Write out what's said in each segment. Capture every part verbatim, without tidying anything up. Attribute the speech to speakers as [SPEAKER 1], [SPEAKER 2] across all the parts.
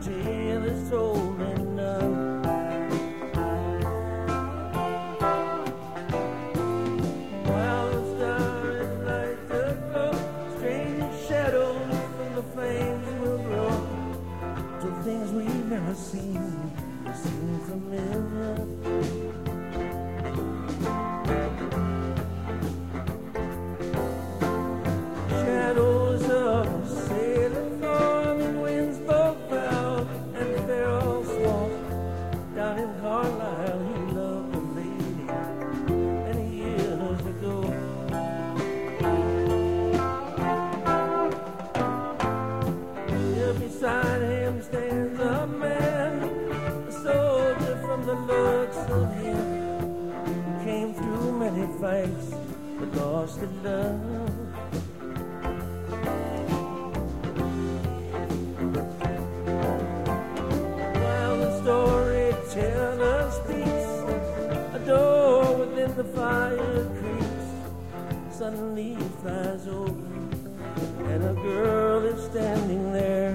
[SPEAKER 1] tale is told enough. While the stars light the glow, strange shadows from the flames will grow to things we've never seen, seem familiar. Shadows of a sailor form in winds both foul and feral swamp. Down in Carlisle he loved a lady many years ago. Here beside him stands a man, a soldier from the looks of him, who came through many fights but lost his love. Storyteller speaks, a door within the fire creaks, suddenly flies open, and a girl is standing there.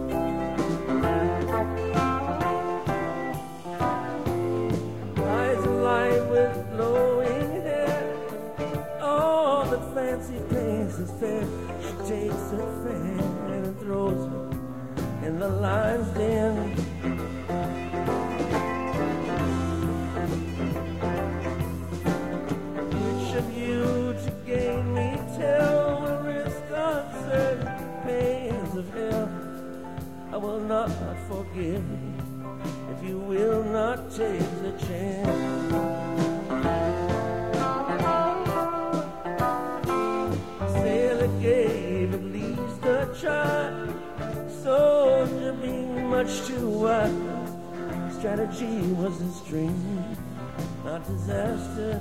[SPEAKER 1] Eyes alight with glowing hair, all the fancy paints is fair. She takes her fan and throws her in the lion's den. I will not forgive if you will not take the chance. Sailor gave at least a try, soldier being much too wise. Strategy was his dream, not disaster.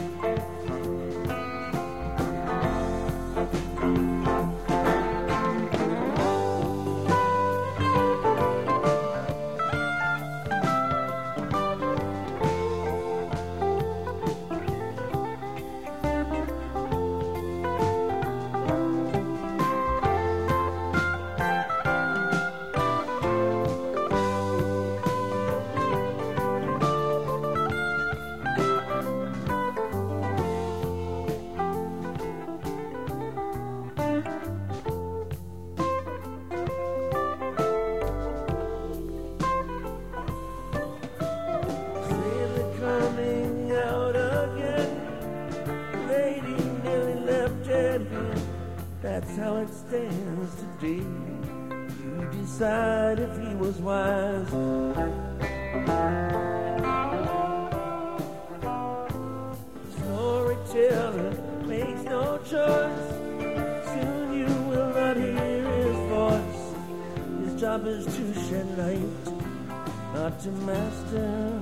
[SPEAKER 1] That's how it stands today. You decide if he was wise. Storyteller makes no choice. Soon you will not hear his voice. His job is to shed light, not to master.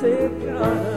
[SPEAKER 1] take on